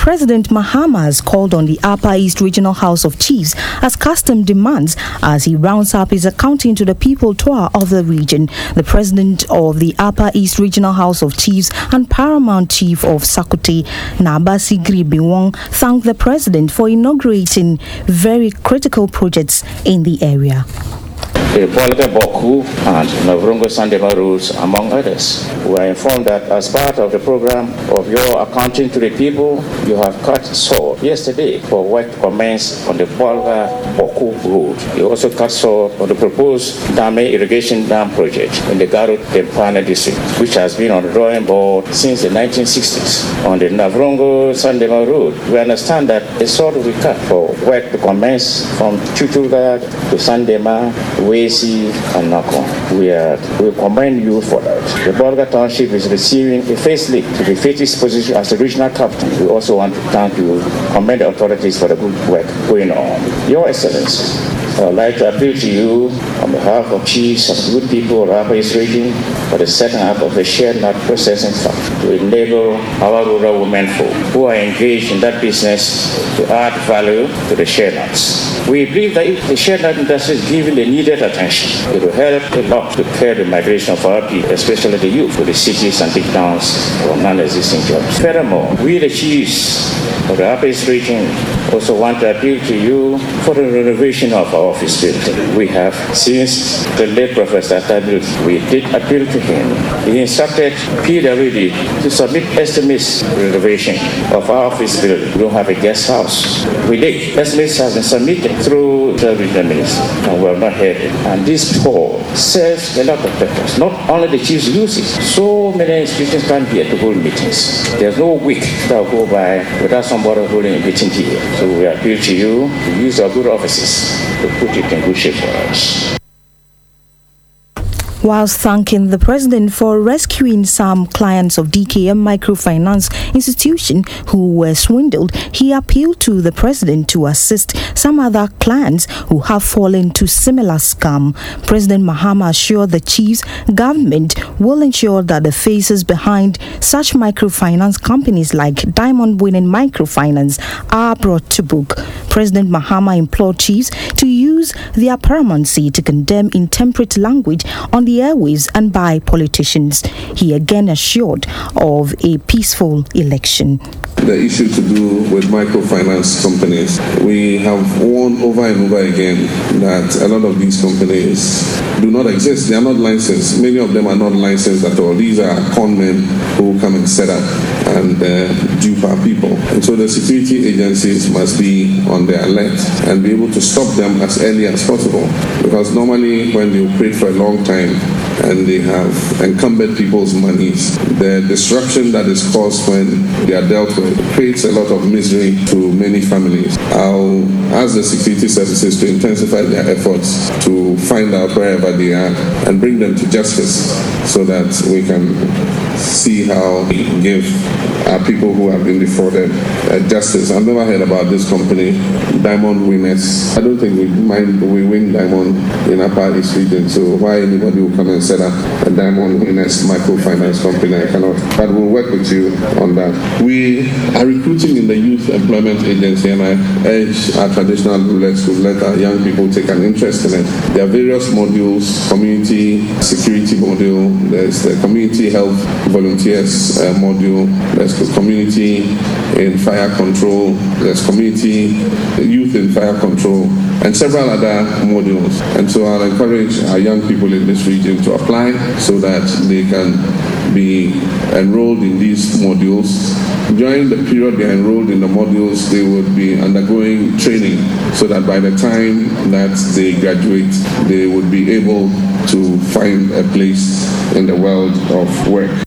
President Mahama has called on the Upper East Regional House of Chiefs as custom demands as he rounds up his accounting to the people tour of the region. The president of the Upper East Regional House of Chiefs and Paramount Chief of Sakote, Nabasi Gribiwong, thanked the president for inaugurating very critical projects in the area. The Bolga Boku and Navrongo Sandema roads, among others. We are informed that as part of the program of your accounting to the people, you have cut saw yesterday for work commenced on the Bolga Boku road. You also cut saw on the proposed Dame irrigation dam project in the Garut Tempana district, which has been on the drawing board since the 1960s. On the Navrongo Sandema road, we understand that the saw will be cut for work to commence from Chuchuga to Sandema, Wesi and Nakon. We commend you for that. The Bolga Township is receiving a facelift to the its position as the regional capital. We also want to thank you, commend the authorities for the good work going on. Your Excellency, I would like to appeal to you on behalf of chiefs and good people of Upper East region for the setting up of a shared nut processing factory to enable our rural women folk who are engaged in that business to add value to the shared nuts. We believe that if the shared nut industry is given the needed attention, it will help a lot to curb the migration of our people, especially the youth, to the cities and big towns for non-existing jobs. Furthermore, we the chiefs of the Upper East region also want to appeal to you for the renovation of our office building. We have, since the late Professor Tabil, we did appeal to him. He instructed PWD to submit estimates for renovation of our office building. We don't have a guest house. We did. Estimates have been submitted through the regional minister, and we have not heard it. And this hall serves a lot of purpose. Not only the chiefs use it, so many institutions come here to hold meetings. There's no week that will go by without somebody holding a meeting here. So we appeal to you to use our good offices to put it in good shape for us. Whilst thanking the president for rescuing some clients of DKM Microfinance Institution who were swindled, he appealed to the president to assist some other clients who have fallen to similar scam. President Mahama assured the chiefs government will ensure that the faces behind such microfinance companies like Diamond Winning Microfinance are brought to book. President Mahama implored chiefs to use their paramountcy to condemn intemperate language on the airwaves and by politicians. He again assured of a peaceful election. The issue to do with microfinance companies, we have warned over and over again that a lot of these companies do not exist. They are not licensed. Many of them are not licensed at all. These are con men who come and set up and dupe our people. And so the security agencies must be on their alert and be able to stop them as early as possible. Because normally when they operate for a long time and they have encumbered people's monies, the disruption that is caused when they are dealt with creates a lot of misery to many families. I'll ask the security services to intensify their efforts to find out wherever they are and bring them to justice so that we can see how we give our people who have been defrauded justice. I've never heard about this company, Diamond Winners. I don't think we win Diamond in Upper East region, so why anybody will come and set up a Diamond Winners microfinance company, I cannot. But we'll work with you on that. We are recruiting in the Youth Employment Agency, and I urge our traditional rulers to let our young people take an interest in it. There are various modules: community security module, there's the community health volunteers module, there's the community in fire control, there's community youth in fire control, and several other modules. And so I'll encourage our young people in this region to apply so that they can be enrolled in these modules. During the period they are enrolled in the modules, they would be undergoing training so that by the time that they graduate, they would be able to find a place in the world of work.